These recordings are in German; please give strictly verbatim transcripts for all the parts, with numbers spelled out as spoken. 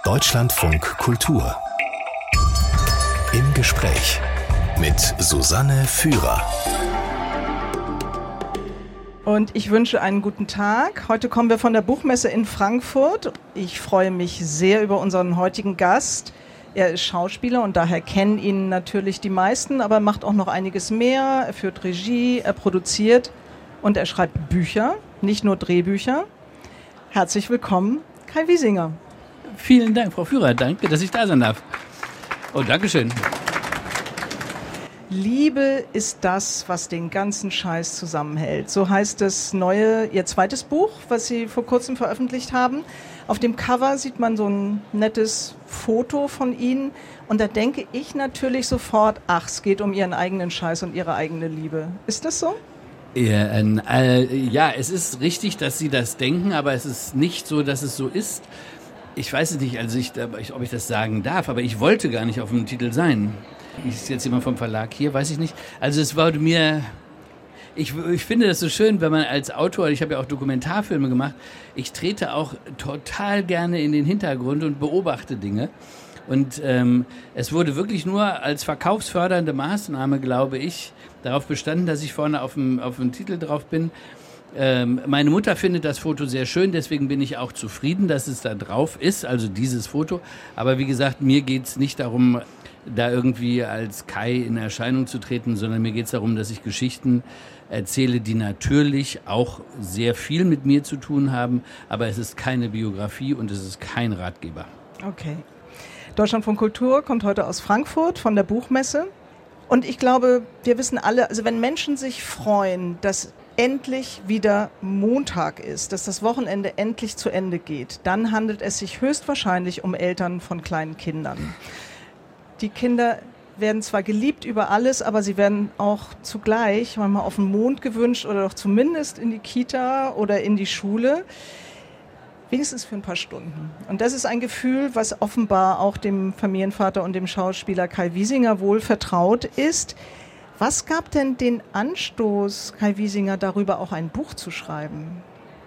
Deutschlandfunk Kultur. Im Gespräch mit Susanne Führer. Und ich wünsche einen guten Tag. Heute kommen wir von der Buchmesse in Frankfurt. Ich freue mich sehr über unseren heutigen Gast. Er ist Schauspieler und daher kennen ihn natürlich die meisten, aber er macht auch noch einiges mehr. Er führt Regie, er produziert und er schreibt Bücher, nicht nur Drehbücher. Herzlich willkommen, Kai Wiesinger. Vielen Dank, Frau Führer. Danke, dass ich da sein darf. Oh, Dankeschön. Liebe ist das, was den ganzen Scheiß zusammenhält. So heißt das neue, Ihr zweites Buch, was Sie vor kurzem veröffentlicht haben. Auf dem Cover sieht man so ein nettes Foto von Ihnen. Und da denke ich natürlich sofort, ach, es geht um Ihren eigenen Scheiß und Ihre eigene Liebe. Ist das so? Ja, äh, ja, es ist richtig, dass Sie das denken, aber es ist nicht so, dass es so ist. Ich weiß es nicht, also ich, ob ich das sagen darf, aber ich wollte gar nicht auf dem Titel sein. Ist jetzt jemand vom Verlag hier, weiß ich nicht. Also es war mir, ich, ich finde das so schön, wenn man als Autor, ich habe ja auch Dokumentarfilme gemacht, ich trete auch total gerne in den Hintergrund und beobachte Dinge. Und ähm, es wurde wirklich nur als verkaufsfördernde Maßnahme, glaube ich, darauf bestanden, dass ich vorne auf dem, auf dem Titel drauf bin. Ähm, meine Mutter findet das Foto sehr schön, deswegen bin ich auch zufrieden, dass es da drauf ist, also dieses Foto. Aber wie gesagt, mir geht's nicht darum, da irgendwie als Kai in Erscheinung zu treten, sondern mir geht's darum, dass ich Geschichten erzähle, die natürlich auch sehr viel mit mir zu tun haben, aber es ist keine Biografie und es ist kein Ratgeber. Okay. Deutschlandfunk Kultur kommt heute aus Frankfurt von der Buchmesse. Und ich glaube, wir wissen alle, also wenn Menschen sich freuen, dass endlich wieder Montag ist, dass das Wochenende endlich zu Ende geht, dann handelt es sich höchstwahrscheinlich um Eltern von kleinen Kindern. Die Kinder werden zwar geliebt über alles, aber sie werden auch zugleich manchmal auf den Mond gewünscht oder doch zumindest in die Kita oder in die Schule. Wenigstens für ein paar Stunden. Und das ist ein Gefühl, was offenbar auch dem Familienvater und dem Schauspieler Kai Wiesinger wohl vertraut ist. Was gab denn den Anstoß, Kai Wiesinger, darüber auch ein Buch zu schreiben?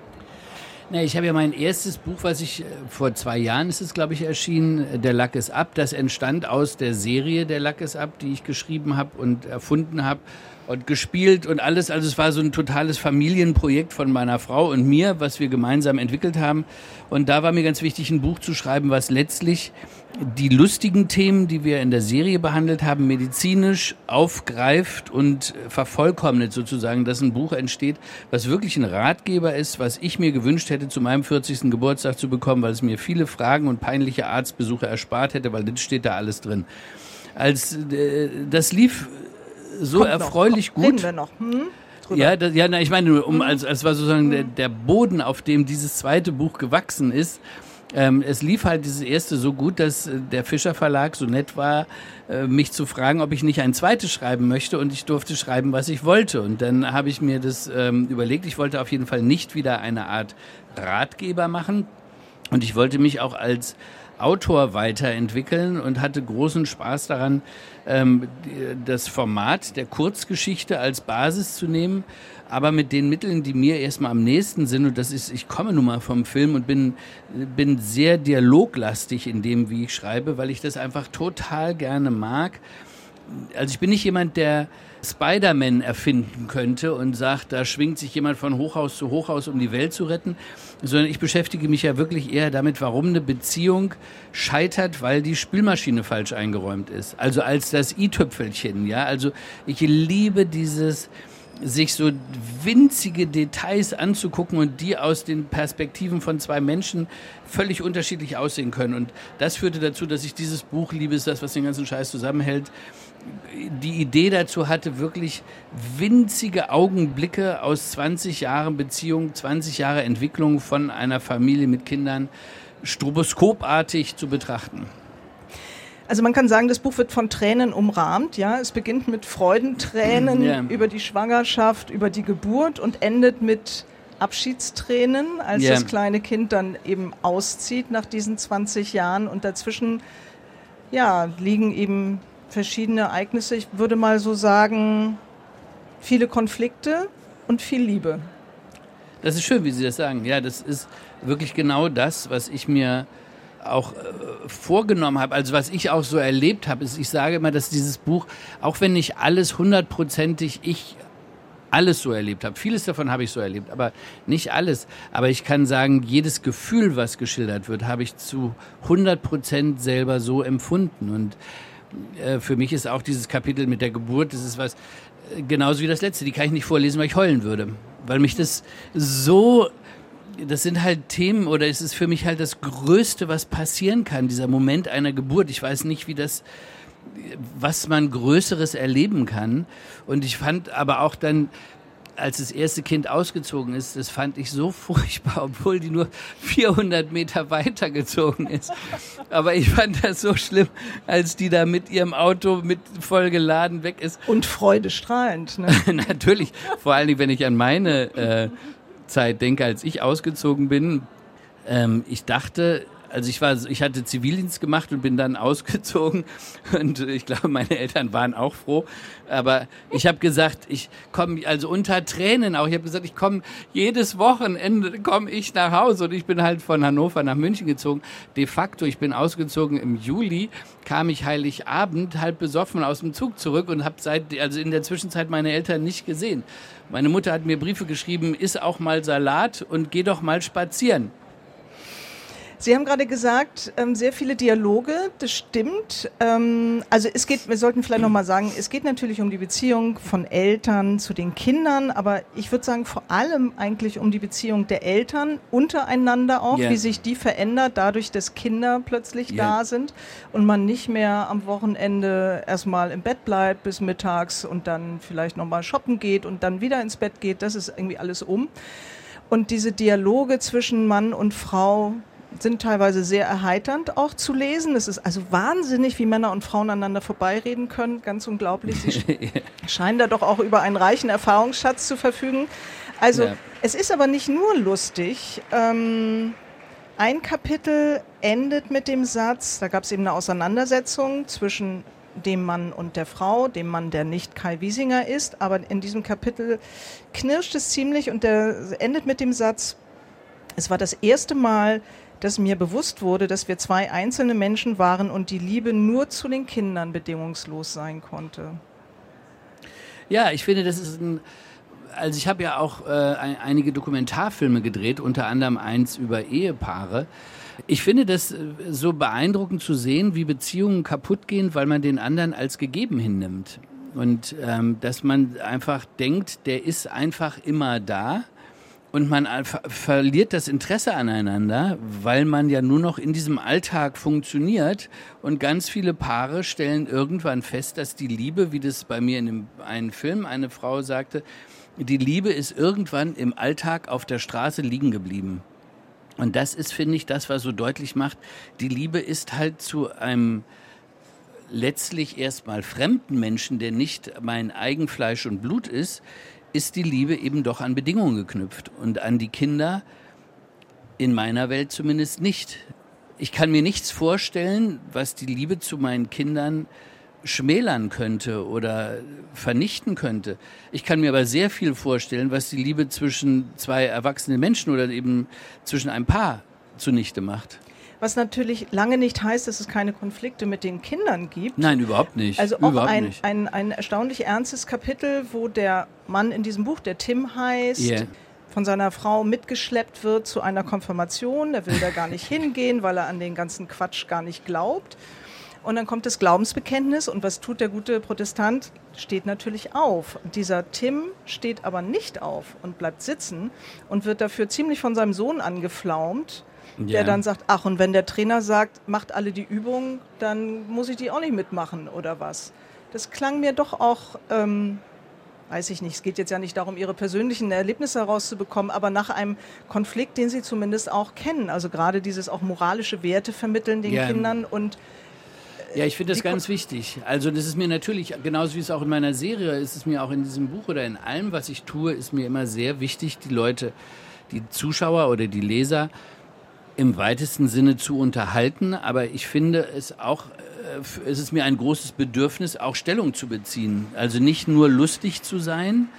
Na, ich habe ja mein erstes Buch, was ich vor zwei Jahren ist es, glaube ich, erschienen, Der Lack ist ab. Das entstand aus der Serie Der Lack ist ab, die ich geschrieben habe und erfunden habe und gespielt und alles. Also es war so ein totales Familienprojekt von meiner Frau und mir, was wir gemeinsam entwickelt haben. Und da war mir ganz wichtig, ein Buch zu schreiben, was letztlich die lustigen Themen, die wir in der Serie behandelt haben, medizinisch aufgreift und vervollkommnet sozusagen, dass ein Buch entsteht, was wirklich ein Ratgeber ist, was ich mir gewünscht hätte, zu meinem vierzigsten Geburtstag zu bekommen, weil es mir viele Fragen und peinliche Arztbesuche erspart hätte, weil das steht da alles drin. Als äh, das lief so Kommt erfreulich noch. gut. Reden wir noch. Hm? Ja, das, ja, na, ich meine, um, als, als war sozusagen der, der Boden, auf dem dieses zweite Buch gewachsen ist. Ähm, es lief halt dieses erste so gut, dass äh, der Fischer Verlag so nett war, äh, mich zu fragen, ob ich nicht ein zweites schreiben möchte, und ich durfte schreiben, was ich wollte. Und dann habe ich mir das ähm, überlegt. Ich wollte auf jeden Fall nicht wieder eine Art Ratgeber machen, und ich wollte mich auch als Autor weiterentwickeln und hatte großen Spaß daran, ähm, das Format der Kurzgeschichte als Basis zu nehmen, aber mit den Mitteln, die mir erstmal am nächsten sind. Und das ist, ich komme nun mal vom Film und bin, bin sehr dialoglastig in dem, wie ich schreibe, weil ich das einfach total gerne mag. Also ich bin nicht jemand, der Spider-Man erfinden könnte und sagt, da schwingt sich jemand von Hochhaus zu Hochhaus, um die Welt zu retten, sondern ich beschäftige mich ja wirklich eher damit, warum eine Beziehung scheitert, weil die Spülmaschine falsch eingeräumt ist. Also als das i-Tüpfelchen, ja. Also ich liebe dieses, sich so winzige Details anzugucken und die aus den Perspektiven von zwei Menschen völlig unterschiedlich aussehen können. Und das führte dazu, dass ich dieses Buch, Liebe ist das, was den ganzen Scheiß zusammenhält, die Idee dazu hatte, wirklich winzige Augenblicke aus zwanzig Jahren Beziehung, zwanzig Jahre Entwicklung von einer Familie mit Kindern stroboskopartig zu betrachten. Also man kann sagen, das Buch wird von Tränen umrahmt. Ja, es beginnt mit Freudentränen ja. über die Schwangerschaft, über die Geburt und endet mit Abschiedstränen, als ja. das kleine Kind dann eben auszieht nach diesen zwanzig Jahren. Und dazwischen ja, liegen eben verschiedene Ereignisse. Ich würde mal so sagen, viele Konflikte und viel Liebe. Das ist schön, wie Sie das sagen. Ja, das ist wirklich genau das, was ich mir auch äh, vorgenommen habe, also was ich auch so erlebt habe, ist, ich sage immer, dass dieses Buch, auch wenn nicht alles hundertprozentig ich alles so erlebt habe, vieles davon habe ich so erlebt, aber nicht alles, aber ich kann sagen, jedes Gefühl, was geschildert wird, habe ich zu hundert Prozent selber so empfunden und äh, für mich ist auch dieses Kapitel mit der Geburt, das ist was, äh, genauso wie das letzte, die kann ich nicht vorlesen, weil ich heulen würde, weil mich das so... Das sind halt Themen oder es ist für mich halt das Größte, was passieren kann, dieser Moment einer Geburt. Ich weiß nicht, wie das, was man Größeres erleben kann. Und ich fand aber auch dann, als das erste Kind ausgezogen ist, das fand ich so furchtbar, obwohl die nur vierhundert Meter weitergezogen ist. Aber ich fand das so schlimm, als die da mit ihrem Auto mit voll geladen weg ist. Und freudestrahlend, ne? Natürlich, vor allen Dingen, wenn ich an meine äh, Zeit denke, als ich ausgezogen bin. Ähm, ich dachte, also ich war, ich hatte Zivildienst gemacht und bin dann ausgezogen und ich glaube, meine Eltern waren auch froh. Aber ich habe gesagt, ich komme, also unter Tränen auch, ich habe gesagt, ich komme jedes Wochenende komme ich nach Hause und ich bin halt von Hannover nach München gezogen. De facto, ich bin ausgezogen im Juli, kam ich Heiligabend halb besoffen aus dem Zug zurück und habe seit, also in der Zwischenzeit meine Eltern nicht gesehen. Meine Mutter hat mir Briefe geschrieben, iss auch mal Salat und geh doch mal spazieren. Sie haben gerade gesagt, ähm, sehr viele Dialoge, das stimmt. Ähm, also es geht, wir sollten vielleicht nochmal sagen, es geht natürlich um die Beziehung von Eltern zu den Kindern, aber ich würde sagen vor allem eigentlich um die Beziehung der Eltern untereinander auch, yeah. wie sich die verändert, dadurch, dass Kinder plötzlich yeah. da sind und man nicht mehr am Wochenende erstmal im Bett bleibt bis mittags und dann vielleicht nochmal shoppen geht und dann wieder ins Bett geht, das ist irgendwie alles um. Und diese Dialoge zwischen Mann und Frau sind teilweise sehr erheiternd auch zu lesen. Es ist also wahnsinnig, wie Männer und Frauen aneinander vorbeireden können. Ganz unglaublich. Sie scheinen da doch auch über einen reichen Erfahrungsschatz zu verfügen. Also ja. Es ist aber nicht nur lustig. Ähm, ein Kapitel endet mit dem Satz, da gab es eben eine Auseinandersetzung zwischen dem Mann und der Frau, dem Mann, der nicht Kai Wiesinger ist. Aber in diesem Kapitel knirscht es ziemlich und der endet mit dem Satz, es war das erste Mal, dass mir bewusst wurde, dass wir zwei einzelne Menschen waren und die Liebe nur zu den Kindern bedingungslos sein konnte. Ja, ich finde, das ist ein, also ich habe ja auch äh, ein, einige Dokumentarfilme gedreht, unter anderem eins über Ehepaare. Ich finde das so beeindruckend zu sehen, wie Beziehungen kaputt gehen, weil man den anderen als gegeben hinnimmt. Und ähm, dass man einfach denkt, der ist einfach immer da. Und man verliert das Interesse aneinander, weil man ja nur noch in diesem Alltag funktioniert. Und ganz viele Paare stellen irgendwann fest, dass die Liebe, wie das bei mir in einem, einem Film eine Frau sagte, die Liebe ist irgendwann im Alltag auf der Straße liegen geblieben. Und das ist, finde ich, das, was so deutlich macht, die Liebe ist halt zu einem letztlich erstmal fremden Menschen, der nicht mein Eigenfleisch und Blut ist, ist die Liebe eben doch an Bedingungen geknüpft und an die Kinder in meiner Welt zumindest nicht. Ich kann mir nichts vorstellen, was die Liebe zu meinen Kindern schmälern könnte oder vernichten könnte. Ich kann mir aber sehr viel vorstellen, was die Liebe zwischen zwei erwachsenen Menschen oder eben zwischen einem Paar zunichte macht. Was natürlich lange nicht heißt, dass es keine Konflikte mit den Kindern gibt. Nein, überhaupt nicht. Also auch überhaupt ein, nicht. Ein, ein erstaunlich ernstes Kapitel, wo der Mann in diesem Buch, der Tim heißt, yeah. von seiner Frau mitgeschleppt wird zu einer Konfirmation. Er will da gar nicht hingehen, weil er an den ganzen Quatsch gar nicht glaubt. Und dann kommt das Glaubensbekenntnis und was tut der gute Protestant? Steht natürlich auf. Dieser Tim steht aber nicht auf und bleibt sitzen und wird dafür ziemlich von seinem Sohn angeflaumt, der yeah. dann sagt, ach, und wenn der Trainer sagt, macht alle die Übung, dann muss ich die auch nicht mitmachen oder was. Das klang mir doch auch, ähm, weiß ich nicht, es geht jetzt ja nicht darum, ihre persönlichen Erlebnisse herauszubekommen, aber nach einem Konflikt, den sie zumindest auch kennen. Also gerade dieses auch moralische Werte vermitteln den yeah. Kindern und ja, ich finde das ganz wichtig. Also das ist mir natürlich, genauso wie es auch in meiner Serie ist, es mir auch in diesem Buch oder in allem, was ich tue, ist mir immer sehr wichtig, die Leute, die Zuschauer oder die Leser im weitesten Sinne zu unterhalten. Aber ich finde es auch, äh, es ist mir ein großes Bedürfnis, auch Stellung zu beziehen. Also nicht nur lustig zu sein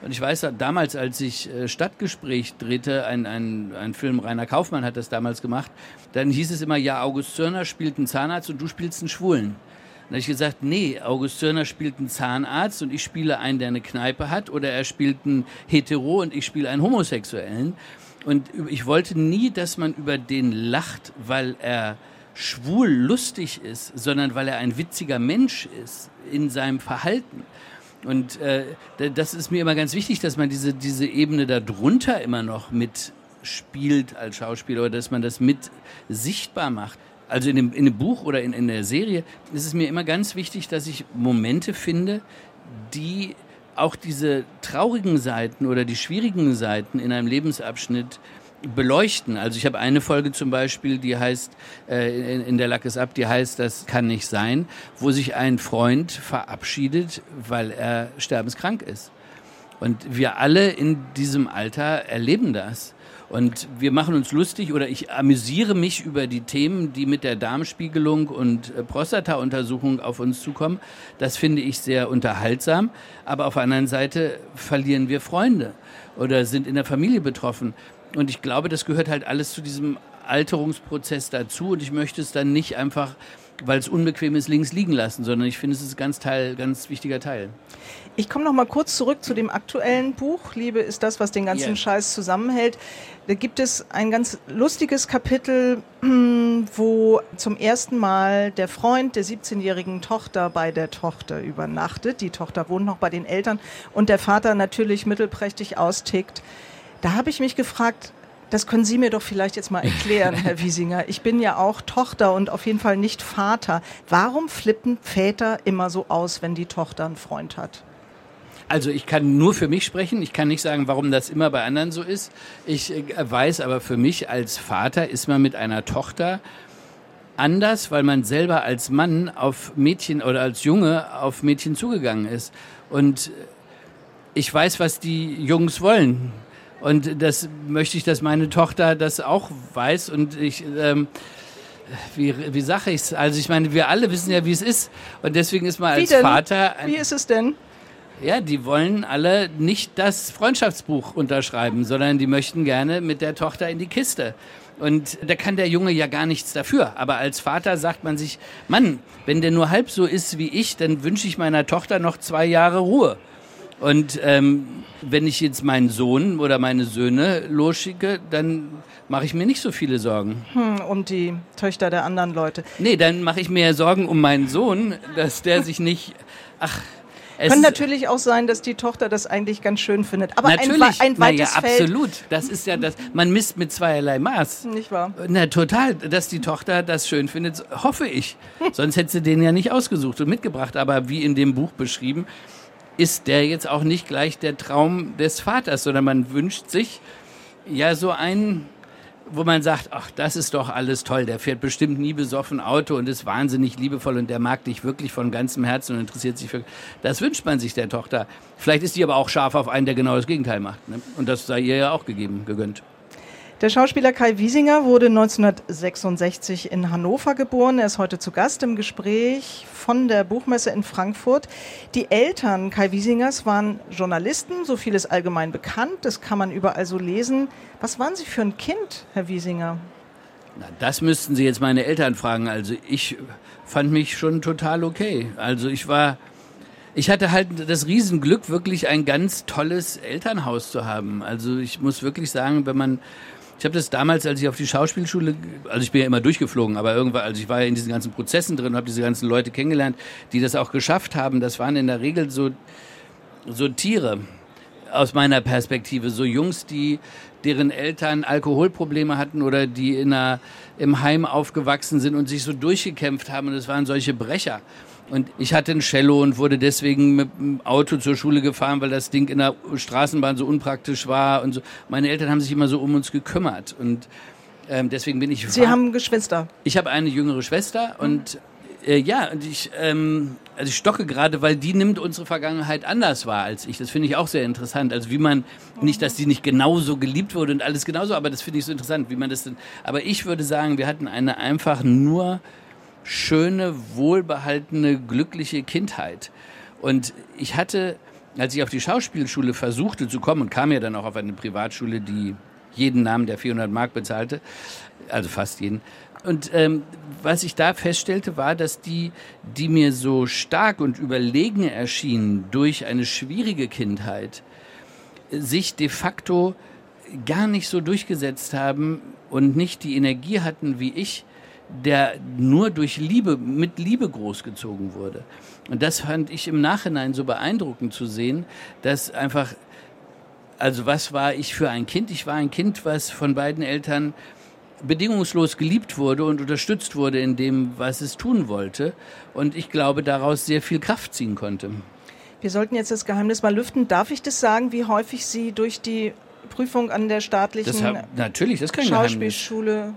Und ich weiß, damals, als ich äh, Stadtgespräch drehte, ein, ein, ein Film, Rainer Kaufmann hat das damals gemacht, dann hieß es immer, ja, August Zörner spielt einen Zahnarzt und du spielst einen Schwulen. Dann habe ich gesagt, nee, August Zörner spielt einen Zahnarzt und ich spiele einen, der eine Kneipe hat, oder er spielt einen Hetero und ich spiele einen Homosexuellen. Und ich wollte nie, dass man über den lacht, weil er schwul lustig ist, sondern weil er ein witziger Mensch ist in seinem Verhalten. Und äh, das ist mir immer ganz wichtig, dass man diese, diese Ebene darunter immer noch mitspielt als Schauspieler, oder dass man das mit sichtbar macht. Also in dem, in dem Buch oder in, in der Serie ist es mir immer ganz wichtig, dass ich Momente finde, die auch diese traurigen Seiten oder die schwierigen Seiten in einem Lebensabschnitt beleuchten. Also ich habe eine Folge zum Beispiel, die heißt, äh, in, in der Lack ist ab, die heißt, das kann nicht sein, wo sich ein Freund verabschiedet, weil er sterbenskrank ist. Und wir alle in diesem Alter erleben das. Und wir machen uns lustig, oder ich amüsiere mich über die Themen, die mit der Darmspiegelung und äh, Prostata-Untersuchung auf uns zukommen. Das finde ich sehr unterhaltsam. Aber auf der anderen Seite verlieren wir Freunde oder sind in der Familie betroffen. Und ich glaube, das gehört halt alles zu diesem Alterungsprozess dazu. Und ich möchte es dann nicht einfach, weil es unbequem ist, links liegen lassen, sondern ich finde, es ist ein ganz Teil, ganz wichtiger Teil. Ich komme noch mal kurz zurück zu dem aktuellen Buch. Liebe ist das, was den ganzen yeah. Scheiß zusammenhält. Da gibt es ein ganz lustiges Kapitel, wo zum ersten Mal der Freund der siebzehnjährigen Tochter bei der Tochter übernachtet. Die Tochter wohnt noch bei den Eltern und der Vater natürlich mittelprächtig austickt. Da habe ich mich gefragt, das können Sie mir doch vielleicht jetzt mal erklären, Herr Wiesinger. Ich bin ja auch Tochter und auf jeden Fall nicht Vater. Warum flippen Väter immer so aus, wenn die Tochter einen Freund hat? Also ich kann nur für mich sprechen. Ich kann nicht sagen, warum das immer bei anderen so ist. Ich weiß aber, für mich als Vater ist man mit einer Tochter anders, weil man selber als Mann auf Mädchen oder als Junge auf Mädchen zugegangen ist. Und ich weiß, was die Jungs wollen. Und das möchte ich, dass meine Tochter das auch weiß. Und ich, ähm, wie, wie sage ich es? Also ich meine, wir alle wissen ja, wie es ist. Und deswegen ist man als wie denn? Vater... Ein, wie ist es denn? Ja, die wollen alle nicht das Freundschaftsbuch unterschreiben, sondern die möchten gerne mit der Tochter in die Kiste. Und da kann der Junge ja gar nichts dafür. Aber als Vater sagt man sich, Mann, wenn der nur halb so ist wie ich, dann wünsche ich meiner Tochter noch zwei Jahre Ruhe. Und ähm, wenn ich jetzt meinen Sohn oder meine Söhne losschicke, dann mache ich mir nicht so viele Sorgen. Hm, um die Töchter der anderen Leute. Nee, dann mache ich mir Sorgen um meinen Sohn, dass der sich nicht... Ach, es kann natürlich auch sein, dass die Tochter das eigentlich ganz schön findet. Aber natürlich, ein, ein weites na ja, Feld. Absolut. Das ist ja das. Man misst mit zweierlei Maß. Nicht wahr? Na, total. Dass die Tochter das schön findet, hoffe ich. Sonst hätte sie den ja nicht ausgesucht und mitgebracht. Aber wie in dem Buch beschrieben, ist der jetzt auch nicht gleich der Traum des Vaters, sondern man wünscht sich ja so einen, wo man sagt, ach, das ist doch alles toll, der fährt bestimmt nie besoffen Auto und ist wahnsinnig liebevoll und der mag dich wirklich von ganzem Herzen und interessiert sich für... Das wünscht man sich der Tochter. Vielleicht ist die aber auch scharf auf einen, der genau das Gegenteil macht. Ne? Und das sei ihr ja auch gegeben, gegönnt. Der Schauspieler Kai Wiesinger wurde neunzehnhundertsechsundsechzig in Hannover geboren. Er ist heute zu Gast im Gespräch von der Buchmesse in Frankfurt. Die Eltern Kai Wiesingers waren Journalisten, so viel ist allgemein bekannt. Das kann man überall so lesen. Was waren Sie für ein Kind, Herr Wiesinger? Na, das müssten Sie jetzt meine Eltern fragen. Also ich fand mich schon total okay. Also ich war... Ich hatte halt das Riesenglück, wirklich ein ganz tolles Elternhaus zu haben. Also ich muss wirklich sagen, wenn man... Ich habe das damals, als ich auf die Schauspielschule, also ich bin ja immer durchgeflogen, aber irgendwann, also ich war ja in diesen ganzen Prozessen drin und habe diese ganzen Leute kennengelernt, die das auch geschafft haben. Das waren in der Regel so, so Tiere aus meiner Perspektive, so Jungs, die deren Eltern Alkoholprobleme hatten oder die in einer, im Heim aufgewachsen sind und sich so durchgekämpft haben. Und das waren solche Brecher. Und ich hatte ein Cello und wurde deswegen mit dem Auto zur Schule gefahren, weil das Ding in der Straßenbahn so unpraktisch war und so. Meine Eltern haben sich immer so um uns gekümmert und ähm, deswegen bin ich... Sie haben Geschwister? Ich habe eine jüngere Schwester und äh, ja, und ich, ähm, also ich stocke gerade, weil die nimmt unsere Vergangenheit anders wahr als ich. Das finde ich auch sehr interessant. Also wie man, nicht, dass die nicht genauso geliebt wurde und alles genauso, aber das finde ich so interessant, wie man das denn... Aber ich würde sagen, wir hatten eine einfach nur... schöne, wohlbehaltene, glückliche Kindheit. Und ich hatte als ich auf die Schauspielschule versuchte zu kommen und kam ja dann auch auf eine Privatschule, die jeden Namen der vierhundert Mark bezahlte, also fast jeden. Und ähm, was ich da feststellte, war, dass die, die mir so stark und überlegen erschienen durch eine schwierige Kindheit, sich de facto gar nicht so durchgesetzt haben und nicht die Energie hatten wie ich, der nur durch Liebe, mit Liebe großgezogen wurde. Und das fand ich im Nachhinein so beeindruckend zu sehen, dass einfach, also was war ich für ein Kind? Ich war ein Kind, was von beiden Eltern bedingungslos geliebt wurde und unterstützt wurde in dem, was es tun wollte. Und ich glaube, daraus sehr viel Kraft ziehen konnte. Wir sollten jetzt das Geheimnis mal lüften. Darf ich das sagen, wie häufig Sie durch die Prüfung an der staatlichen das hab, natürlich, das ist kein Schauspielschule,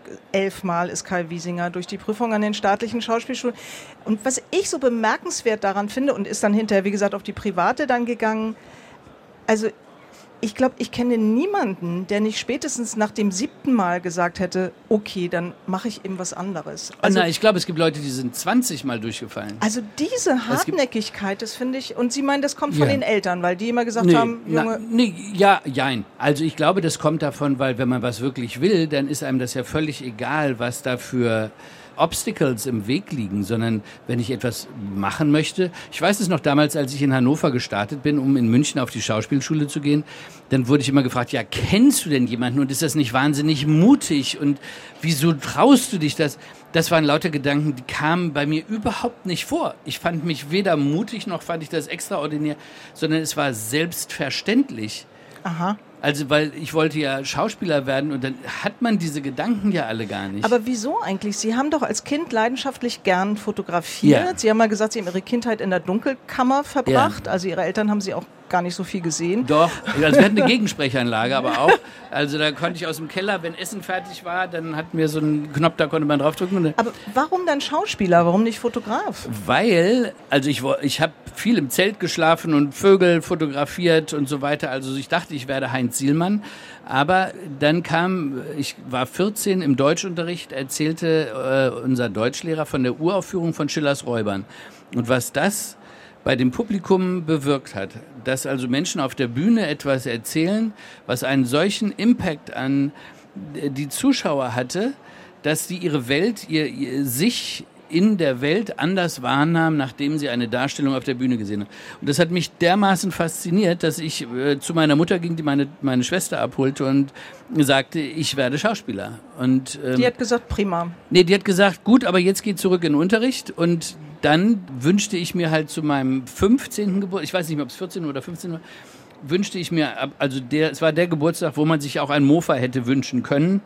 elfmal ist Kai Wiesinger durch die Prüfung an den staatlichen Schauspielschulen. Und was ich so bemerkenswert daran finde, und ist dann hinterher, wie gesagt, auf die private dann gegangen, also ich glaube, ich kenne niemanden, der nicht spätestens nach dem siebten Mal gesagt hätte, okay, dann mache ich eben was anderes. Also, oh nein, ich glaube, es gibt Leute, die sind zwanzig Mal durchgefallen. Also diese Hartnäckigkeit, das finde ich, und Sie meinen, das kommt von ja. den Eltern, weil die immer gesagt nee, haben, Junge... Na, nee, ja, jein. Also ich glaube, das kommt davon, weil wenn man was wirklich will, dann ist einem das ja völlig egal, was da für Obstacles im Weg liegen, sondern wenn ich etwas machen möchte. Ich weiß es noch damals, als ich in Hannover gestartet bin, um in München auf die Schauspielschule zu gehen, dann wurde ich immer gefragt, ja, kennst du denn jemanden und ist das nicht wahnsinnig mutig und wieso traust du dich das? Das waren lauter Gedanken, die kamen bei mir überhaupt nicht vor. Ich fand mich weder mutig, noch fand ich das extraordinär, sondern es war selbstverständlich. Aha. Also, weil ich wollte ja Schauspieler werden und dann hat man diese Gedanken ja alle gar nicht. Aber wieso eigentlich? Sie haben doch als Kind leidenschaftlich gern fotografiert. Ja. Sie haben mal gesagt, Sie haben Ihre Kindheit in der Dunkelkammer verbracht. Ja. Also Ihre Eltern haben Sie auch gar nicht so viel gesehen. Doch, also wir hatten eine Gegensprechanlage, aber auch. Also da konnte ich aus dem Keller, wenn Essen fertig war, dann hatten wir so einen Knopf, da konnte man draufdrücken. Aber warum dann Schauspieler? Warum nicht Fotograf? Weil, also ich, ich habe viel im Zelt geschlafen und Vögel fotografiert und so weiter. Also ich dachte, ich werde Heinz Sielmann. Aber dann kam, ich war vierzehn im Deutschunterricht, erzählte äh, unser Deutschlehrer von der Uraufführung von Schillers Räubern. Und was das bei dem Publikum bewirkt hat, dass also Menschen auf der Bühne etwas erzählen, was einen solchen Impact an die Zuschauer hatte, dass sie ihre Welt, ihr, ihr sich in der Welt anders wahrnahmen, nachdem sie eine Darstellung auf der Bühne gesehen haben. Und das hat mich dermaßen fasziniert, dass ich äh, zu meiner Mutter ging, die meine, meine Schwester abholte und sagte, ich werde Schauspieler. Und, ähm, die hat gesagt, prima. Nee, die hat gesagt, gut, aber jetzt geht zurück in den Unterricht. Und dann wünschte ich mir halt zu meinem fünfzehnten Geburtstag, ich weiß nicht mehr, ob es vierzehn oder fünfzehn war, wünschte ich mir, also der, es war der Geburtstag, wo man sich auch ein Mofa hätte wünschen können.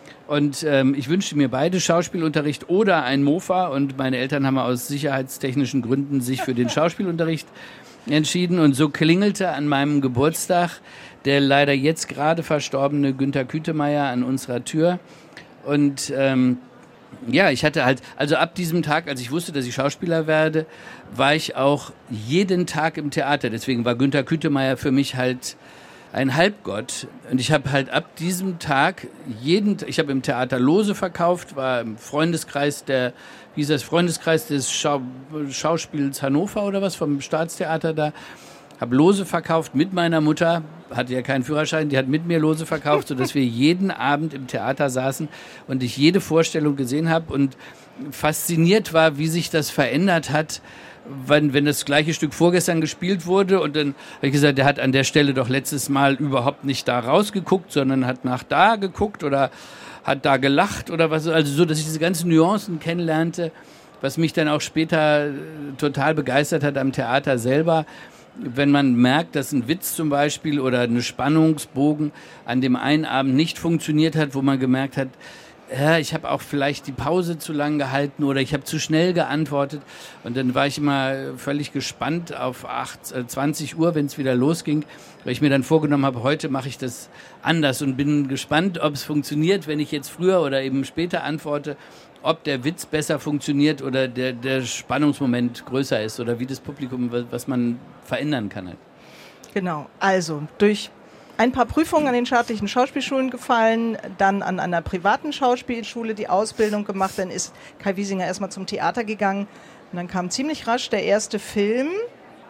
Und ähm, ich wünschte mir beide Schauspielunterricht oder ein Mofa. Und meine Eltern haben aus sicherheitstechnischen Gründen sich für den Schauspielunterricht entschieden. Und so klingelte an meinem Geburtstag der leider jetzt gerade verstorbene Günther Kütemeyer an unserer Tür. Und ähm, ja, ich hatte halt, also ab diesem Tag, als ich wusste, dass ich Schauspieler werde, war ich auch jeden Tag im Theater. Deswegen war Günther Kütemeyer für mich halt ein Halbgott. Und ich habe halt ab diesem Tag jeden, ich habe im Theater Lose verkauft, war im Freundeskreis der, wie hieß das, Freundeskreis des Schau, Schauspiels Hannover oder was, vom Staatstheater da. Habe Lose verkauft mit meiner Mutter, hatte ja keinen Führerschein, die hat mit mir Lose verkauft, sodass wir jeden Abend im Theater saßen und ich jede Vorstellung gesehen habe und fasziniert war, wie sich das verändert hat, wenn, wenn das gleiche Stück vorgestern gespielt wurde. Und dann habe ich gesagt, der hat an der Stelle doch letztes Mal überhaupt nicht da rausgeguckt, sondern hat nach da geguckt oder hat da gelacht oder was. Also so, dass ich diese ganzen Nuancen kennenlernte, was mich dann auch später total begeistert hat am Theater selber. Wenn man merkt, dass ein Witz zum Beispiel oder eine Spannungsbogen an dem einen Abend nicht funktioniert hat, wo man gemerkt hat, ja, ich habe auch vielleicht die Pause zu lang gehalten oder ich habe zu schnell geantwortet. Und dann war ich immer völlig gespannt auf acht, zwanzig Uhr, wenn es wieder losging, weil ich mir dann vorgenommen habe, heute mache ich das anders und bin gespannt, ob es funktioniert, wenn ich jetzt früher oder eben später antworte, ob der Witz besser funktioniert oder der, der Spannungsmoment größer ist oder wie das Publikum, was man verändern kann. Genau, also durch ein paar Prüfungen an den staatlichen Schauspielschulen gefallen, dann an einer privaten Schauspielschule die Ausbildung gemacht, dann ist Kai Wiesinger erstmal zum Theater gegangen und dann kam ziemlich rasch der erste Film,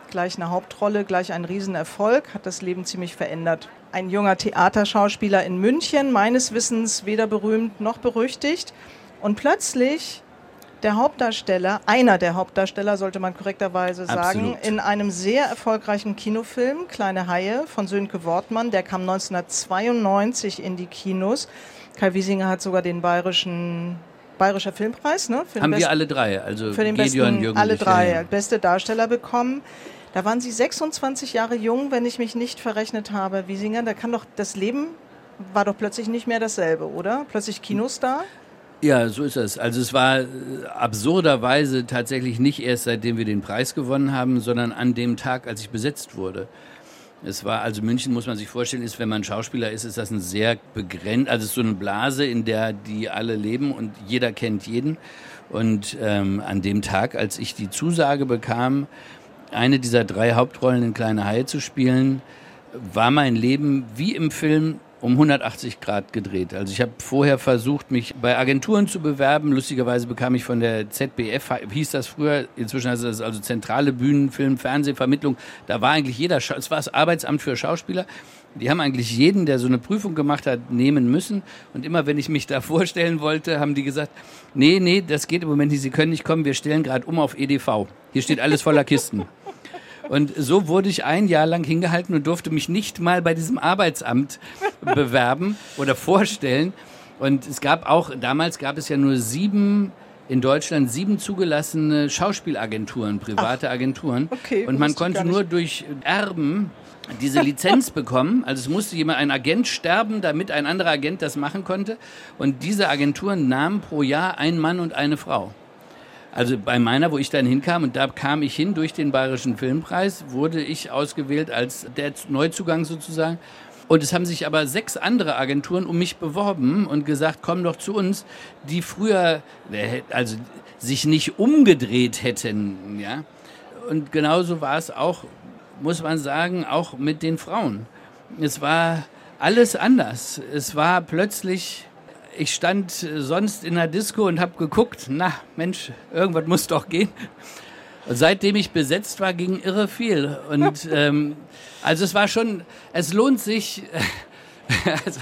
gleich eine Hauptrolle, gleich ein Riesenerfolg, hat das Leben ziemlich verändert. Ein junger Theaterschauspieler in München, meines Wissens weder berühmt noch berüchtigt. Und plötzlich der Hauptdarsteller, einer der Hauptdarsteller, sollte man korrekterweise sagen, Absolut. in einem sehr erfolgreichen Kinofilm, Kleine Haie von Sönke Wortmann, der kam neunzehnhundertzweiundneunzig in die Kinos. Kai Wiesinger hat sogar den bayerischen, bayerischer Filmpreis, ne? Für den Haben besten, wir alle drei, also für den Gedeon, besten, Jürgen alle und ich, drei, ja. beste Darsteller bekommen. Da waren Sie sechsundzwanzig Jahre jung, wenn ich mich nicht verrechnet habe, Wiesinger. Da kann doch, das Leben war doch plötzlich nicht mehr dasselbe, oder? Plötzlich Kinostar? Ja, so ist es. Also es war äh, absurderweise tatsächlich nicht erst seitdem wir den Preis gewonnen haben, sondern an dem Tag, als ich besetzt wurde. Es war, also München muss man sich vorstellen, ist, wenn man Schauspieler ist, ist das ein sehr begrenzt, also es ist so eine Blase, in der die alle leben und jeder kennt jeden. Und ähm, an dem Tag, als ich die Zusage bekam, eine dieser drei Hauptrollen in Kleine Haie zu spielen, war mein Leben wie im Film um hundertachtzig Grad gedreht. Also ich habe vorher versucht, mich bei Agenturen zu bewerben. Lustigerweise bekam ich von der Z B F, hieß das früher, inzwischen heißt das also Zentrale Bühnen, Film, Fernsehvermittlung. Da war eigentlich jeder, es war das Arbeitsamt für Schauspieler. Die haben eigentlich jeden, der so eine Prüfung gemacht hat, nehmen müssen. Und immer, wenn ich mich da vorstellen wollte, haben die gesagt, nee, nee, das geht im Moment nicht, Sie können nicht kommen, wir stellen gerade um auf E D V. Hier steht alles voller Kisten. Und so wurde ich ein Jahr lang hingehalten und durfte mich nicht mal bei diesem Arbeitsamt bewerben oder vorstellen. Und es gab auch, damals gab es ja nur sieben, in Deutschland sieben zugelassene Schauspielagenturen, private Ach, Agenturen. Okay, und man konnte nur durch Erben diese Lizenz bekommen. Also es musste jemand, ein Agent sterben, damit ein anderer Agent das machen konnte. Und diese Agenturen nahmen pro Jahr einen Mann und eine Frau. Also bei meiner, wo ich dann hinkam, und da kam ich hin durch den Bayerischen Filmpreis, wurde ich ausgewählt als der Neuzugang sozusagen. Und es haben sich aber sechs andere Agenturen um mich beworben und gesagt, komm doch zu uns, die früher also sich nicht umgedreht hätten. Ja? Und genauso war es auch, muss man sagen, auch mit den Frauen. Es war alles anders. Es war plötzlich... Ich stand sonst in der Disco und habe geguckt, na Mensch, irgendwas muss doch gehen. Und seitdem ich besetzt war, ging irre viel. Und ähm, also es war schon, es lohnt sich, also,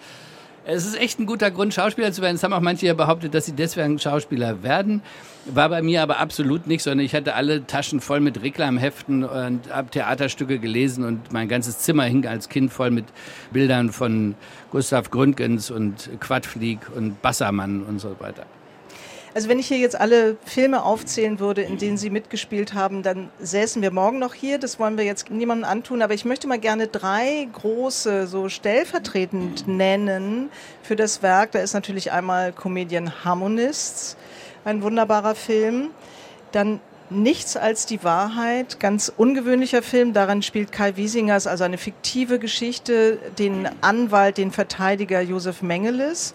es ist echt ein guter Grund, Schauspieler zu werden. Es haben auch manche ja behauptet, dass sie deswegen Schauspieler werden. War bei mir aber absolut nicht, sondern ich hatte alle Taschen voll mit Reklamheften und habe Theaterstücke gelesen und mein ganzes Zimmer hing als Kind voll mit Bildern von Gustav Gründgens und Quadflieg und Bassermann und so weiter. Also wenn ich hier jetzt alle Filme aufzählen würde, in denen Sie mitgespielt haben, dann säßen wir morgen noch hier. Das wollen wir jetzt niemandem antun. Aber ich möchte mal gerne drei große, so stellvertretend nennen für das Werk. Da ist natürlich einmal Comedian Harmonists, ein wunderbarer Film. Dann Nichts als die Wahrheit, ganz ungewöhnlicher Film. Darin spielt Kai Wiesinger, also eine fiktive Geschichte, den Anwalt, den Verteidiger Josef Mengeles.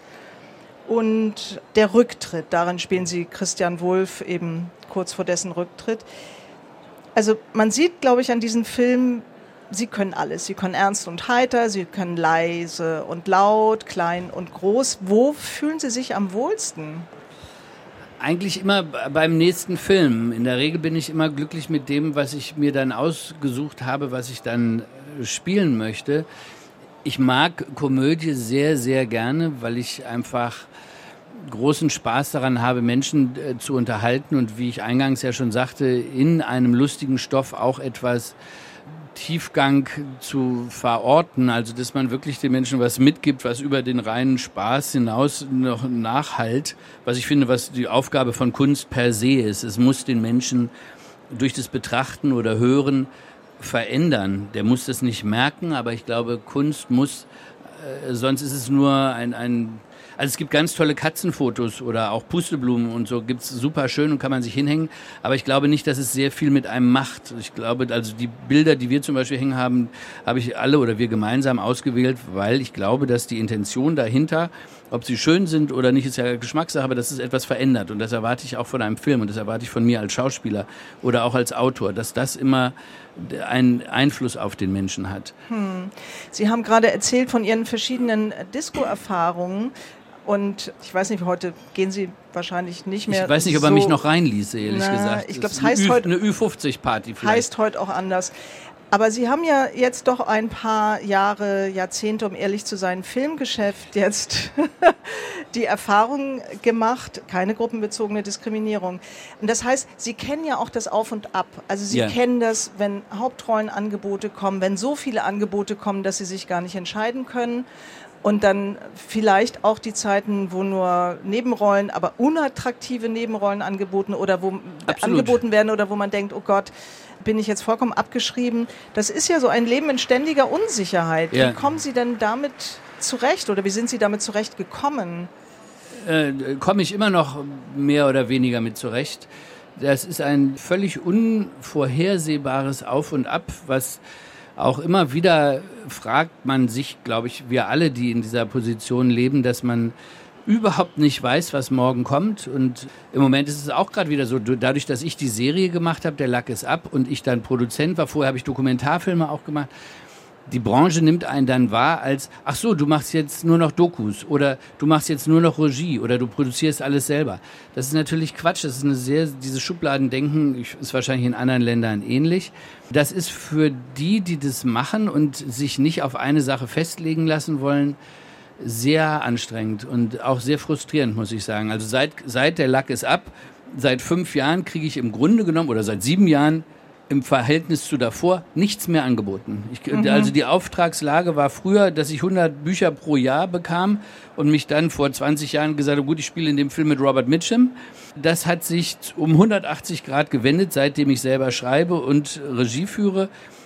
Und der Rücktritt, darin spielen sie Christian Wulff eben kurz vor dessen Rücktritt. Also man sieht, glaube ich, an diesem Film, sie können alles. Sie können ernst und heiter, sie können leise und laut, klein und groß. Wo fühlen Sie sich am wohlsten? Eigentlich immer beim nächsten Film. In der Regel bin ich immer glücklich mit dem, was ich mir dann ausgesucht habe, was ich dann spielen möchte. Ich mag Komödie sehr, sehr gerne, weil ich einfach großen Spaß daran habe, Menschen äh, zu unterhalten und wie ich eingangs ja schon sagte, in einem lustigen Stoff auch etwas Tiefgang zu verorten, also dass man wirklich den Menschen was mitgibt, was über den reinen Spaß hinaus noch nachhalt, was ich finde, was die Aufgabe von Kunst per se ist. Es muss den Menschen durch das Betrachten oder Hören verändern. Der muss das nicht merken, aber ich glaube, Kunst muss, äh, sonst ist es nur ein, ein also es gibt ganz tolle Katzenfotos oder auch Pusteblumen und so, gibt's super schön und kann man sich hinhängen, aber ich glaube nicht, dass es sehr viel mit einem macht. Ich glaube, also die Bilder, die wir zum Beispiel hängen haben, habe ich alle oder wir gemeinsam ausgewählt, weil ich glaube, dass die Intention dahinter, ob sie schön sind oder nicht, ist ja Geschmackssache, aber dass es etwas verändert und das erwarte ich auch von einem Film und das erwarte ich von mir als Schauspieler oder auch als Autor, dass das immer einen Einfluss auf den Menschen hat. Hm. Sie haben gerade erzählt von Ihren verschiedenen Disco-Erfahrungen. Und ich weiß nicht, heute gehen Sie wahrscheinlich nicht mehr. Ich weiß nicht, ob er so, mich noch reinließe, ehrlich na, gesagt. Ich glaube, es heißt heute eine Ü fünfzig Party vielleicht. Heißt heute auch anders. Aber Sie haben ja jetzt doch ein paar Jahre, Jahrzehnte, um ehrlich zu sein, Filmgeschäft jetzt die Erfahrung gemacht, keine gruppenbezogene Diskriminierung. Und das heißt, Sie kennen ja auch das Auf und Ab. Also Sie ja. kennen das, wenn Hauptrollenangebote kommen, wenn so viele Angebote kommen, dass Sie sich gar nicht entscheiden können. Und dann vielleicht auch die Zeiten, wo nur Nebenrollen, aber unattraktive Nebenrollen angeboten oder wo Absolut. angeboten werden oder wo man denkt, oh Gott, bin ich jetzt vollkommen abgeschrieben. Das ist ja so ein Leben in ständiger Unsicherheit. Ja. Wie kommen Sie denn damit zurecht oder wie sind Sie damit zurechtgekommen? Äh, komme ich immer noch mehr oder weniger mit zurecht. Das ist ein völlig unvorhersehbares Auf und Ab, was auch immer wieder fragt man sich, glaube ich, wir alle, die in dieser Position leben, dass man überhaupt nicht weiß, was morgen kommt. Und im Moment ist es auch gerade wieder so, dadurch, dass ich die Serie gemacht habe, der Lack ist ab und ich dann Produzent war, vorher habe ich Dokumentarfilme auch gemacht, die Branche nimmt einen dann wahr als, ach so, du machst jetzt nur noch Dokus oder du machst jetzt nur noch Regie oder du produzierst alles selber. Das ist natürlich Quatsch, das ist eine sehr, dieses Schubladendenken ist wahrscheinlich in anderen Ländern ähnlich. Das ist für die, die das machen und sich nicht auf eine Sache festlegen lassen wollen, sehr anstrengend und auch sehr frustrierend, muss ich sagen. Also seit, seit der Lack ist ab, seit fünf Jahren kriege ich im Grunde genommen oder seit sieben Jahren im Verhältnis zu davor nichts mehr angeboten. Ich, mhm. Also die Auftragslage war früher, dass ich hundert Bücher pro Jahr bekam und mich dann vor zwanzig Jahren gesagt habe, gut, ich spiele in dem Film mit Robert Mitchum. Das hat sich um hundertachtzig Grad gewendet, seitdem ich selber schreibe und Regie führe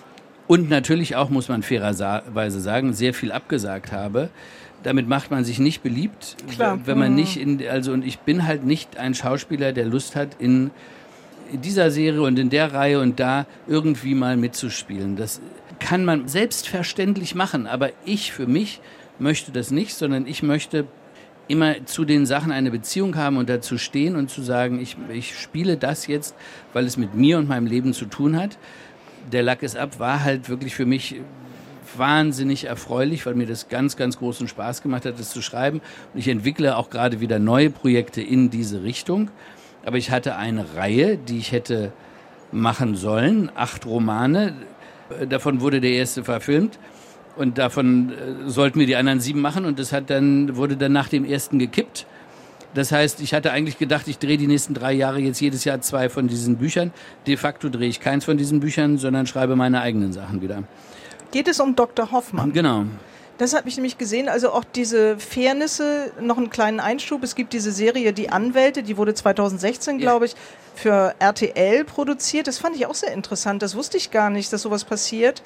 und natürlich auch, muss man fairerweise sagen, sehr viel abgesagt habe. Damit macht man sich nicht beliebt, Klar. wenn man nicht in, also und ich bin halt nicht ein Schauspieler, der Lust hat, in in dieser Serie und in der Reihe und da irgendwie mal mitzuspielen. Das kann man selbstverständlich machen, aber ich für mich möchte das nicht, sondern ich möchte immer zu den Sachen eine Beziehung haben und dazu stehen und zu sagen, ich, ich spiele das jetzt, weil es mit mir und meinem Leben zu tun hat. Der Lack ist ab war halt wirklich für mich wahnsinnig erfreulich, weil mir das ganz, ganz großen Spaß gemacht hat, das zu schreiben. Und ich entwickle auch gerade wieder neue Projekte in diese Richtung. Aber ich hatte eine Reihe, die ich hätte machen sollen, acht Romane. Davon wurde der erste verfilmt und davon sollten wir die anderen sieben machen und das hat dann, wurde dann nach dem ersten gekippt. Das heißt, ich hatte eigentlich gedacht, ich drehe die nächsten drei Jahre jetzt jedes Jahr zwei von diesen Büchern. De facto drehe ich keins von diesen Büchern, sondern schreibe meine eigenen Sachen wieder. Geht es um Doktor Hoffmann? Genau. Das habe ich nämlich gesehen, also auch diese Fairnisse, noch einen kleinen Einschub. Es gibt diese Serie Die Anwälte, die wurde zweitausendsechzehn, glaube ich, für R T L produziert. Das fand ich auch sehr interessant, das wusste ich gar nicht, dass sowas passiert.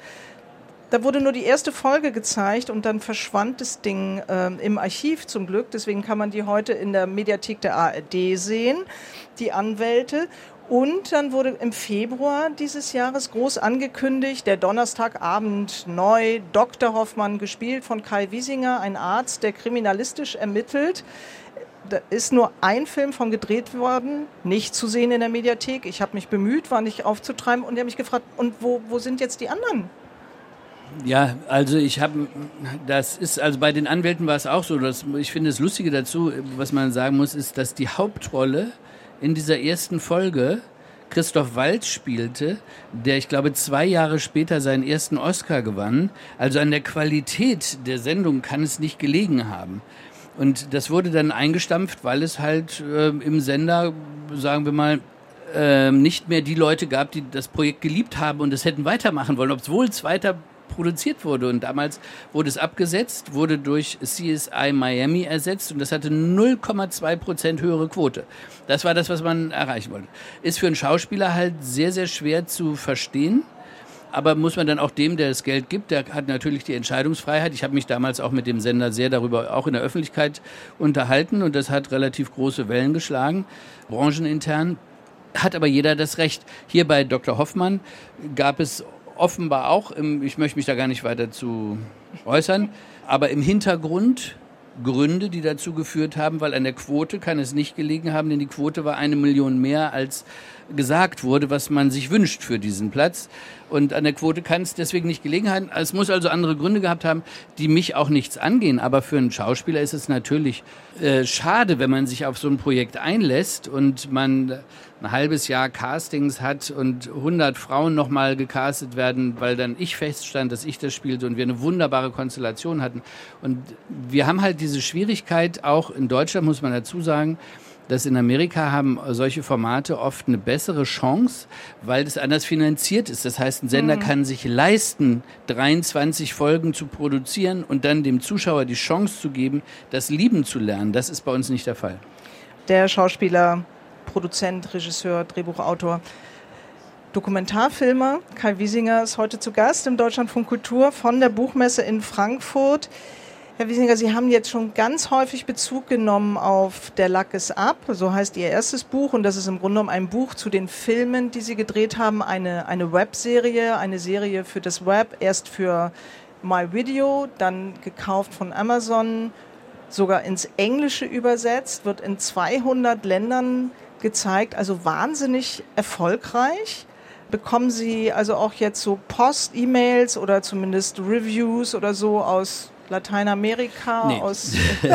Da wurde nur die erste Folge gezeigt und dann verschwand das Ding ähm, im Archiv zum Glück. Deswegen kann man die heute in der Mediathek der A R D sehen, Die Anwälte. Und dann wurde im Februar dieses Jahres groß angekündigt, der Donnerstagabend neu, Doktor Hoffmann, gespielt von Kai Wiesinger, ein Arzt, der kriminalistisch ermittelt. Da ist nur ein Film von gedreht worden, nicht zu sehen in der Mediathek. Ich habe mich bemüht, war nicht aufzutreiben und die haben mich gefragt, und wo, wo sind jetzt die anderen? Ja, also ich habe, das ist, also bei den Anwälten war es auch so, dass ich finde, das Lustige dazu, was man sagen muss, ist, dass die Hauptrolle in dieser ersten Folge Christoph Waltz spielte, der, ich glaube, zwei Jahre später seinen ersten Oscar gewann. Also an der Qualität der Sendung kann es nicht gelegen haben. Und das wurde dann eingestampft, weil es halt äh, im Sender, sagen wir mal, äh, nicht mehr die Leute gab, die das Projekt geliebt haben und es hätten weitermachen wollen, obwohl es weiter produziert wurde. Und damals wurde es abgesetzt, wurde durch C S I Miami ersetzt und das hatte null Komma zwei Prozent höhere Quote. Das war das, was man erreichen wollte. Ist für einen Schauspieler halt sehr, sehr schwer zu verstehen. Aber muss man dann auch dem, der das Geld gibt, der hat natürlich die Entscheidungsfreiheit. Ich habe mich damals auch mit dem Sender sehr darüber auch in der Öffentlichkeit unterhalten und das hat relativ große Wellen geschlagen, branchenintern. Hat aber jeder das Recht. Hier bei Doktor Hoffmann gab es offenbar auch, im, ich möchte mich da gar nicht weiter zu äußern, aber im Hintergrund Gründe, die dazu geführt haben, weil an der Quote kann es nicht gelegen haben, denn die Quote war eine Million mehr, als gesagt wurde, was man sich wünscht für diesen Platz. Und an der Quote kann es deswegen nicht gelegen haben. Es muss also andere Gründe gehabt haben, die mich auch nichts angehen. Aber für einen Schauspieler ist es natürlich äh, schade, wenn man sich auf so ein Projekt einlässt und man ein halbes Jahr Castings hat und hundert Frauen nochmal gecastet werden, weil dann ich feststand, dass ich das spielte und wir eine wunderbare Konstellation hatten. Und wir haben halt diese Schwierigkeit, auch in Deutschland muss man dazu sagen, dass in Amerika haben solche Formate oft eine bessere Chance, weil das anders finanziert ist. Das heißt, ein Sender mhm. kann sich leisten, dreiundzwanzig Folgen zu produzieren und dann dem Zuschauer die Chance zu geben, das lieben zu lernen. Das ist bei uns nicht der Fall. Der Schauspieler, Produzent, Regisseur, Drehbuchautor, Dokumentarfilmer Kai Wiesinger ist heute zu Gast im Deutschlandfunk Kultur von der Buchmesse in Frankfurt. Herr Wiesinger, Sie haben jetzt schon ganz häufig Bezug genommen auf Der Lack ist ab, so heißt Ihr erstes Buch, und das ist im Grunde genommen ein Buch zu den Filmen, die Sie gedreht haben, eine, eine Webserie, eine Serie für das Web, erst für MyVideo, dann gekauft von Amazon, sogar ins Englische übersetzt, wird in zweihundert Ländern gezeigt, also wahnsinnig erfolgreich. Bekommen Sie also auch jetzt so Post, E-Mails oder zumindest Reviews oder so aus Lateinamerika, nee. aus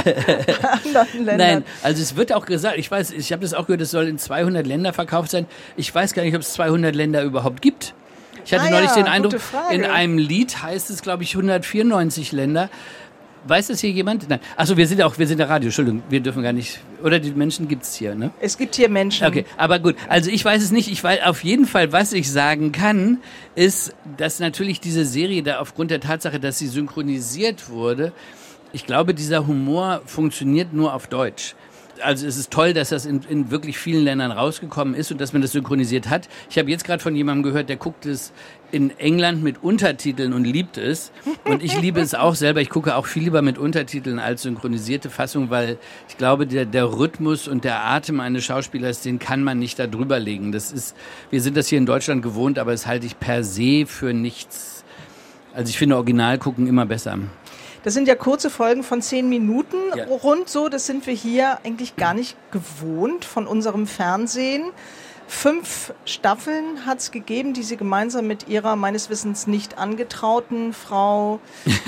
anderen Ländern? Nein, also es wird auch gesagt, ich weiß, ich habe das auch gehört, es soll in zweihundert Länder verkauft sein. Ich weiß gar nicht, ob es zweihundert Länder überhaupt gibt. Ich hatte ah, neulich ja, den Eindruck, in einem Lied heißt es, glaube ich, hundertvierundneunzig Länder. Weiß das hier jemand? Nein. Achso, wir sind auch, wir sind der Radio, Entschuldigung, wir dürfen gar nicht, oder die Menschen gibt's hier, ne? Es gibt hier Menschen. Okay, aber gut, also ich weiß es nicht, ich weiß auf jeden Fall, was ich sagen kann, ist, dass natürlich diese Serie da aufgrund der Tatsache, dass sie synchronisiert wurde, ich glaube, dieser Humor funktioniert nur auf Deutsch. Also es ist toll, dass das in, in wirklich vielen Ländern rausgekommen ist und dass man das synchronisiert hat. Ich habe jetzt gerade von jemandem gehört, der guckt es in England mit Untertiteln und liebt es. Und ich liebe es auch selber. Ich gucke auch viel lieber mit Untertiteln als synchronisierte Fassung, weil ich glaube, der, der Rhythmus und der Atem eines Schauspielers, den kann man nicht da drüber legen. Das ist, wir sind das hier in Deutschland gewohnt, aber das halte ich per se für nichts. Also ich finde Original gucken immer besser. Das sind ja kurze Folgen von zehn Minuten ja. rund so. Das sind wir hier eigentlich gar nicht gewohnt von unserem Fernsehen. Fünf Staffeln hat es gegeben, die Sie gemeinsam mit Ihrer meines Wissens nicht angetrauten Frau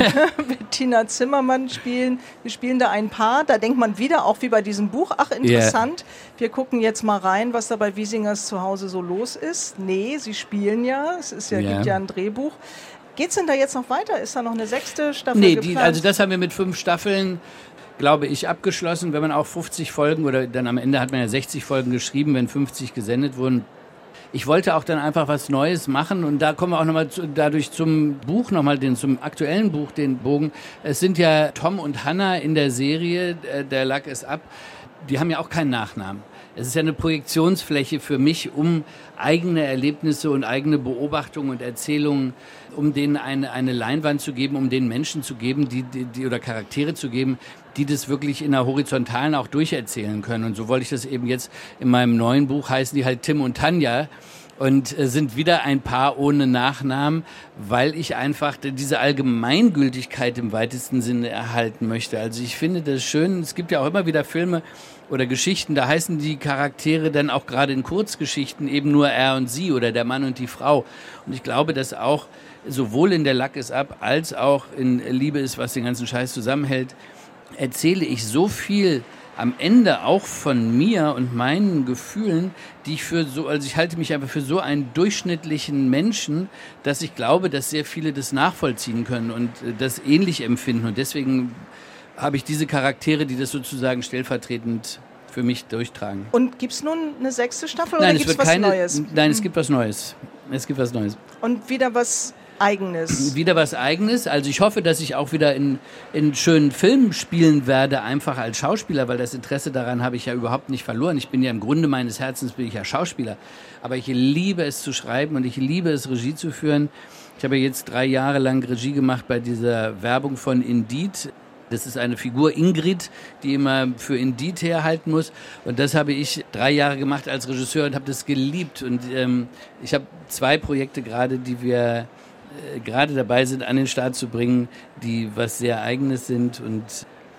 Bettina Zimmermann spielen. Wir spielen da ein Paar. Da denkt man wieder, auch wie bei diesem Buch, ach interessant, yeah. wir gucken jetzt mal rein, was da bei Wiesingers zu Hause so los ist. Nee, Sie spielen ja, es ist ja, yeah. gibt ja ein Drehbuch. Geht's denn da jetzt noch weiter? Ist da noch eine sechste Staffel nee, geplant? Nee, also das haben wir mit fünf Staffeln, glaube ich, abgeschlossen. Wenn man auch fünfzig Folgen, oder dann am Ende hat man ja sechzig Folgen geschrieben, wenn fünfzig gesendet wurden. Ich wollte auch dann einfach was Neues machen und da kommen wir auch nochmal zu, dadurch zum Buch, nochmal den, zum aktuellen Buch, den Bogen. Es sind ja Tom und Hannah in der Serie, Der Lack ist ab. Die haben ja auch keinen Nachnamen. Es ist ja eine Projektionsfläche für mich, um eigene Erlebnisse und eigene Beobachtungen und Erzählungen, um denen eine, eine Leinwand zu geben, um denen Menschen zu geben, die, die, die oder Charaktere zu geben, die das wirklich in der Horizontalen auch durcherzählen können. Und so wollte ich das eben jetzt in meinem neuen Buch, heißen die halt Tim und Tanja, und äh, sind wieder ein Paar ohne Nachnamen, weil ich einfach diese Allgemeingültigkeit im weitesten Sinne erhalten möchte. Also ich finde das schön, es gibt ja auch immer wieder Filme oder Geschichten, da heißen die Charaktere dann auch gerade in Kurzgeschichten eben nur er und sie oder der Mann und die Frau. Und ich glaube, dass auch sowohl in Der Lack ist ab, als auch in Liebe ist, was den ganzen Scheiß zusammenhält, erzähle ich so viel am Ende auch von mir und meinen Gefühlen, die ich für so, also ich halte mich einfach für so einen durchschnittlichen Menschen, dass ich glaube, dass sehr viele das nachvollziehen können und das ähnlich empfinden. Und deswegen habe ich diese Charaktere, die das sozusagen stellvertretend für mich durchtragen. Und gibt's nun eine sechste Staffel nein, oder gibt's was keine, Neues? Nein, es gibt was Neues. Es gibt was Neues. Und wieder was Eigenes. Wieder was Eigenes. Also ich hoffe, dass ich auch wieder in, in schönen Filmen spielen werde, einfach als Schauspieler, weil das Interesse daran habe ich ja überhaupt nicht verloren. Ich bin ja im Grunde meines Herzens bin ich ja Schauspieler. Aber ich liebe es zu schreiben und ich liebe es, Regie zu führen. Ich habe jetzt drei Jahre lang Regie gemacht bei dieser Werbung von Indeed. Das ist eine Figur Ingrid, die immer für Indeed herhalten muss. Und das habe ich drei Jahre gemacht als Regisseur und habe das geliebt. Und ähm, ich habe zwei Projekte gerade, die wir äh, gerade dabei sind, an den Start zu bringen, die was sehr Eigenes sind. Und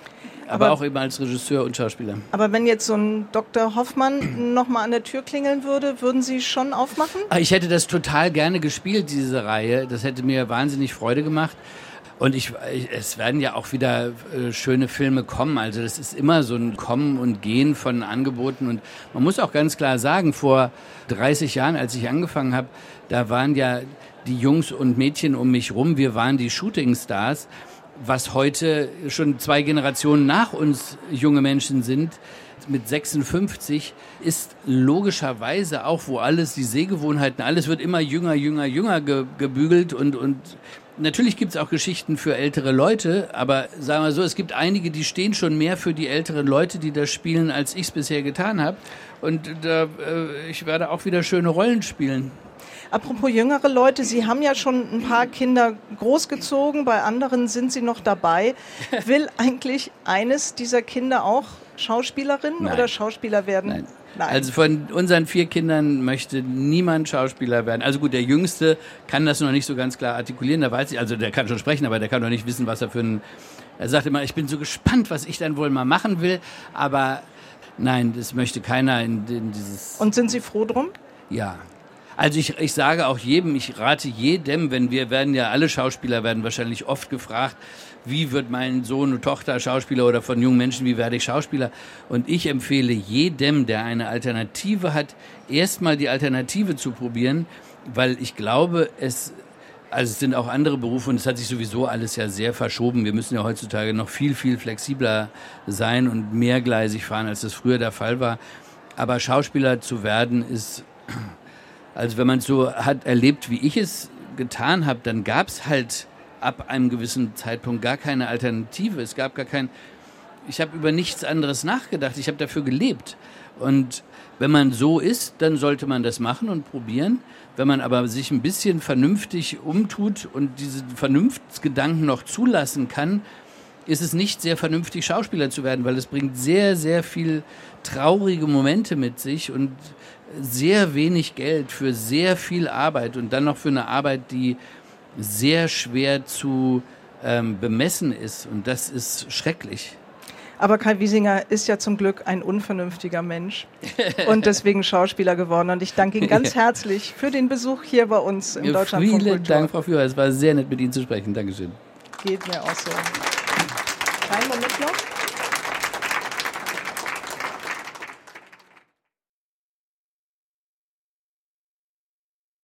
aber, aber auch eben als Regisseur und Schauspieler. Aber wenn jetzt so ein Doktor Hoffmann nochmal an der Tür klingeln würde, würden Sie schon aufmachen? Ich hätte das total gerne gespielt, diese Reihe. Das hätte mir wahnsinnig Freude gemacht. Und ich, es werden ja auch wieder äh, schöne Filme kommen. Also das ist immer so ein Kommen und Gehen von Angeboten. Und man muss auch ganz klar sagen, vor dreißig Jahren, als ich angefangen habe, da waren ja die Jungs und Mädchen um mich rum, wir waren die Shootingstars, was heute schon zwei Generationen nach uns junge Menschen sind. Mit sechsundfünfzig ist logischerweise auch, wo alles, die Sehgewohnheiten, alles wird immer jünger, jünger, jünger ge, gebügelt und, und natürlich gibt's auch Geschichten für ältere Leute, aber sagen wir so, es gibt einige, die stehen schon mehr für die älteren Leute, die das spielen, als ich es bisher getan habe. Und da, äh, ich werde auch wieder schöne Rollen spielen. Apropos jüngere Leute, Sie haben ja schon ein paar Kinder großgezogen, bei anderen sind Sie noch dabei. Will eigentlich eines dieser Kinder auch Schauspielerin Nein. oder Schauspieler werden? Nein. Nein. Also von unseren vier Kindern möchte niemand Schauspieler werden. Also gut, der Jüngste kann das noch nicht so ganz klar artikulieren, da weiß ich, also der kann schon sprechen, aber der kann noch nicht wissen, was er für ein, er sagt immer, ich bin so gespannt, was ich dann wohl mal machen will, aber nein, das möchte keiner in, in dieses... Und sind Sie froh drum? Ja. Also ich, ich sage auch jedem, ich rate jedem, wenn wir werden ja alle Schauspieler werden wahrscheinlich oft gefragt, wie wird mein Sohn und Tochter Schauspieler oder von jungen Menschen, wie werde ich Schauspieler? Und ich empfehle jedem, der eine Alternative hat, erstmal die Alternative zu probieren, weil ich glaube, es, also es sind auch andere Berufe und es hat sich sowieso alles ja sehr verschoben. Wir müssen ja heutzutage noch viel, viel flexibler sein und mehrgleisig fahren, als das früher der Fall war. Aber Schauspieler zu werden ist... Also wenn man es so hat erlebt, wie ich es getan habe, dann gab es halt ab einem gewissen Zeitpunkt gar keine Alternative. Es gab gar kein... Ich habe über nichts anderes nachgedacht. Ich habe dafür gelebt. Und wenn man so ist, dann sollte man das machen und probieren. Wenn man aber sich ein bisschen vernünftig umtut und diese Vernunftsgedanken noch zulassen kann, ist es nicht sehr vernünftig, Schauspieler zu werden, weil es bringt sehr, sehr viel traurige Momente mit sich und sehr wenig Geld für sehr viel Arbeit und dann noch für eine Arbeit, die sehr schwer zu ähm, bemessen ist. Und das ist schrecklich. Aber Kai Wiesinger ist ja zum Glück ein unvernünftiger Mensch und deswegen Schauspieler geworden. Und ich danke Ihnen ganz herzlich für den Besuch hier bei uns im Ja, Deutschlandfunk Kultur. Vielen Dank, Frau Führer. Es war sehr nett, mit Ihnen zu sprechen. Dankeschön. Geht mir auch so. Einen Moment noch.